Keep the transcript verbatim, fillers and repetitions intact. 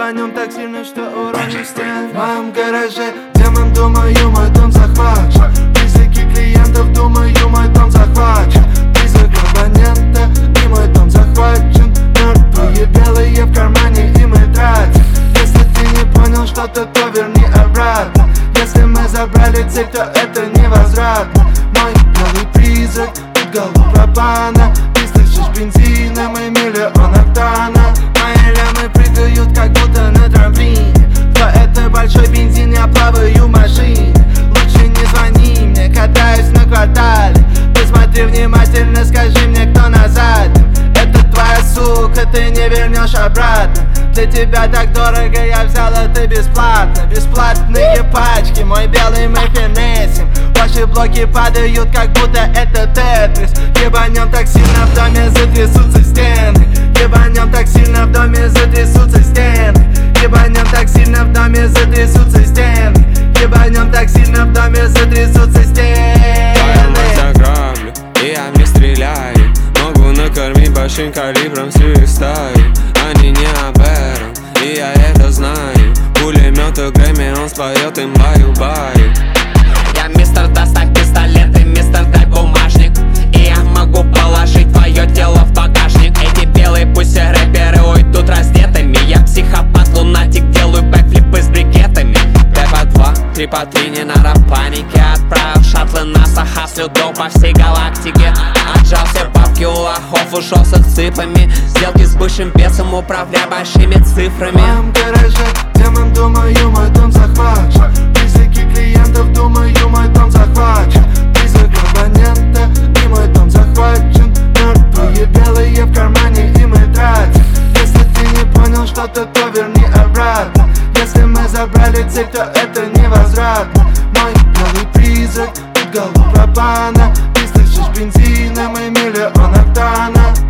Ебанем так сильно, что уроним стен. В моем гараже демон, думаю, мой дом захвачен. Призраки клиентов, думаю, мой дом захвачен. Призрак абонента, и мой дом захвачен. Мертвые белые в кармане, и мы тратим. Если ты не понял что-то, то верни обратно. Если мы забрали цель, то это невозвратно. Мой белый призрак, тут голову пропана. Ты слышишь бензина, мы миллион октана. Мои лямы прыгают, как будто на трамплине. Кто это большой бензин, я плаваю в машине. Лучше не звони мне, катаюсь на квартале. Ты смотри внимательно, скажи мне, кто назад. Это твоя сука, ты не вернешь обратно. Для тебя так дорого, я взял это бесплатно. Бесплатные пачки, мой белый мы финесим. Ваши блоки падают, как будто это тетрис. Ебанем так сильно, в доме затрясутся стены. Ебанем так сильно, в доме затрясутся стены. Ебанем так сильно, в доме затрясутся стены. Ебанем так сильно, в доме затрясутся стены. Я граблю, и я в них стреляю. Могу накормить большим калибром всю их стаю. Они не об этом, и я это знаю. Пулемет и Грэмми, он споет им баю-баю. Я мистер, доставь пистолет, и мистер, дай бумажник. И я могу положить твое тело в багажник. Эти белые пусть рэперы уйдут раздетыми. Я психопат, лунатик, делаю бэкфлипы с брикетами. Д по два, три по три, не надо паники. Отправил шаттлы НАСА, хаслю до по всей галактике. Отжал все бабки у лохов, ушел с цифрами. Сделки с бывшим бесом, управляя большими цифрами. В моем гараже демон, думаю, мой дом захвачен. Призраки клиентов, думаю, мой дом захвачен. Призрак абонента, и мой дом захвачен. Мертвые белые в кармане, и мы тратим. Если ты не понял что-то, то верни обратно. Если мы забрали цель, то это невозвратно. Мой белый призрак, тут голову пропана. Ты слышишь бензина, мы миллион октана.